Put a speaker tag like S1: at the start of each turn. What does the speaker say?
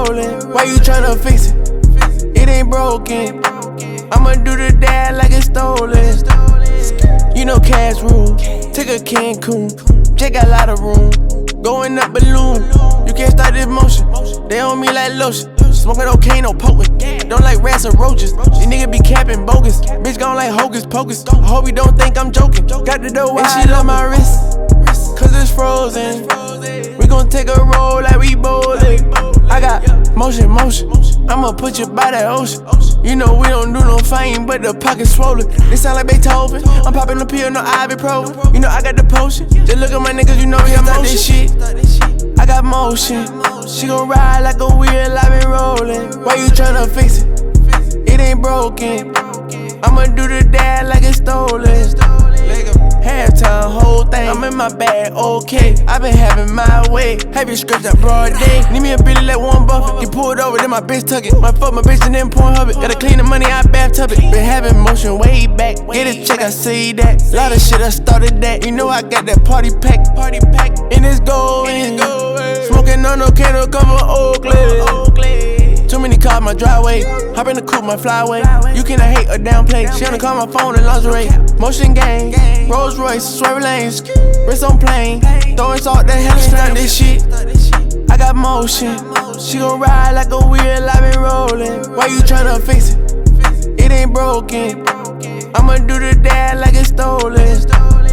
S1: rolling. Why you tryna fix it? It ain't broken. I'ma do the dad like it's stolen. You know cash rule. Take a Cancun. Jay got a lot of room. Going up balloon. You can't start this motion. They on me like lotion. Smoking cocaine, no potent. Don't like rats or roaches. These niggas be capping bogus. Bitch gone like hocus pocus. I hope you don't think I'm joking. Got the dough and she love my wrist. Cause it's frozen. We gon' take a roll like we bowling. I got motion. I'ma put you by that ocean. You know we don't do no fighting, but the pocket's swollen. They sound like Beethoven. I'm popping the pill, no ibuprofen. You know I got the potion. Just look at my niggas, you know we got this shit. I got motion. She gon' ride like a wheel, I been rolling. Why you tryna fix it? It ain't broken. I'ma do the dad like it's stolen. Halftime, whole thing. I'm in my bag, okay. I been having my way. Have you scratched that broad day? Need me a Billy like Warren Buffett. Get pulled over, then my bitch tuck it. Might fuck my bitch and then Pornhub it. Gotta clean the money, I bathtub it. Been having motion way back. Get a check, I see that. Lot of shit, I started that. You know I got that party pack. And it's going. Smoking on no candle cover Oakley. Too many cars my driveway. Hop in the coupe, my flyway. You cannot hate or downplay. She wanna call my phone in lingerie. Motion gang, Rolls Royce, swerve lanes, wrist on plane. Throwing salt, that hell strap this shit. I got motion. She gon' ride like a wheel, I been rolling. Why you tryna fix it? It ain't broken. I'ma do the dad like it's stolen.